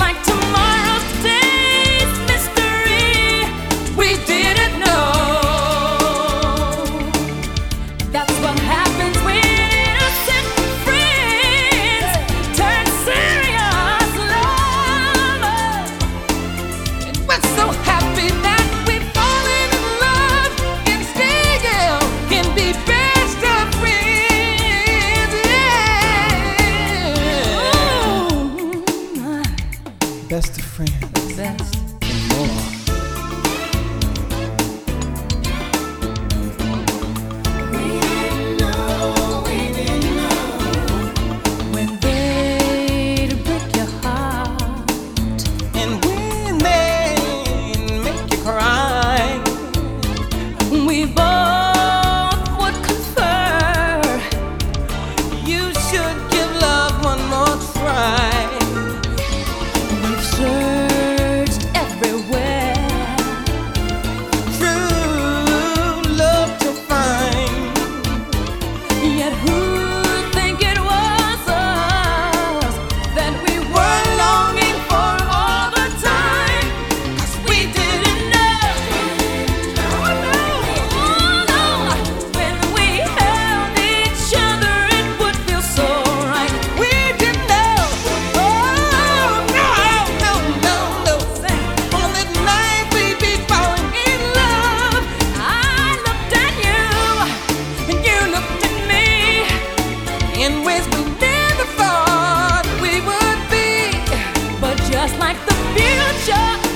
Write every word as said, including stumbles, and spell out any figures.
like tomorrow's day's mystery. We didn't know. That's what happens when innocent friends turn serious lovers. And we're so happy that we've fallen in love and still can be best of friends. Yeah. Best of friends. Best. And more. When they break your heart, And when they make you cry, we both would confer. you should give love one more try. We've searched everywhere, True love to find. yet who'd think it was us that we were longing for all the time? 'Cause we didn't know. Oh no, oh no. When we held each other, it would feel so right. We didn't know. Oh no, no, no, no. On that night we'd be falling in love. I looked at you, and you looked at me. In ways we never thought we would be. But just like the future